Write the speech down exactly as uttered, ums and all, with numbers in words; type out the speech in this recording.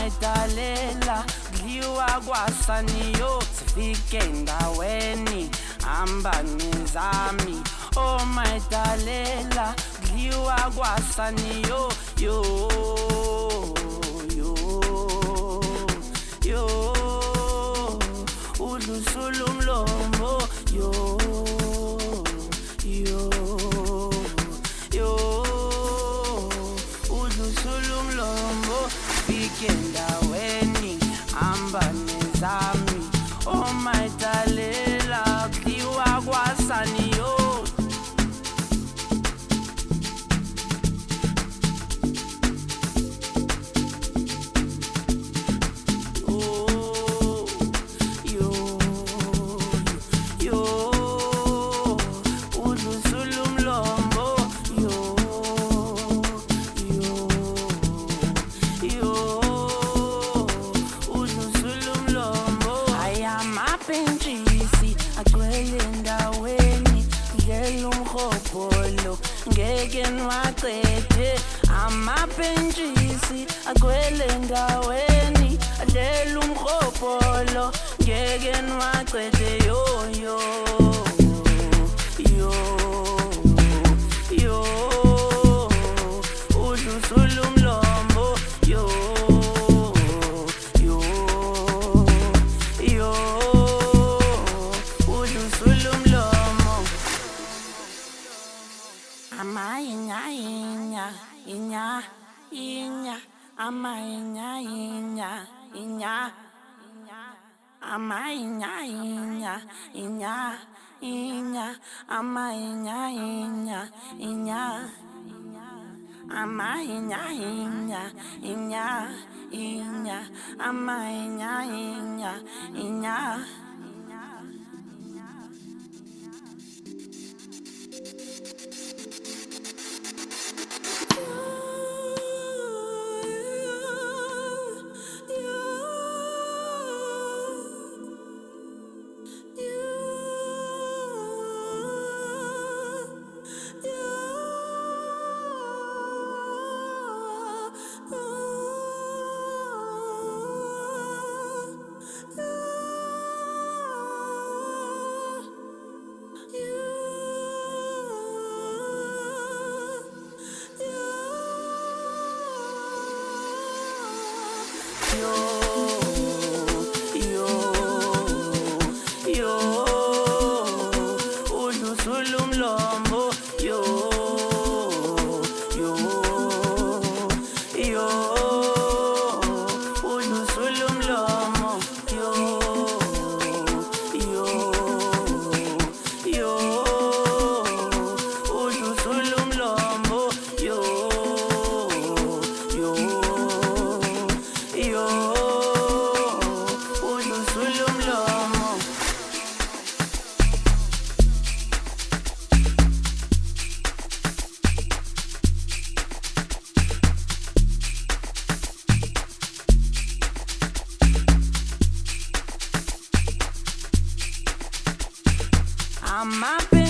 mayitalela dliwa kwasaniyo sifike endaweni ambane zami oh mayitalela dliwa kwasaniyo yo yo yo udlusula umlomo yo yo yo udlusula umlomo fike endaweni ambane zami oh mayitalela dliwa kwasaniyo ngeke nwaqede amapentshisi agcwele endaweni adlela umkhopolo ngeke nwaqede yo yo yo yo udlusula umlomo yo yo yo udlusula umlomo ama inya inya inya inya ama inya inya inya ama inya inya inya inya ama inya inya inya ama inya inya inya inya ama inya inya inya yo yo yo udlusula umlomo yo yo yo udlusula umlomo yo yo yo udlusula umlomo yo yo yo udlusula umlomo I'm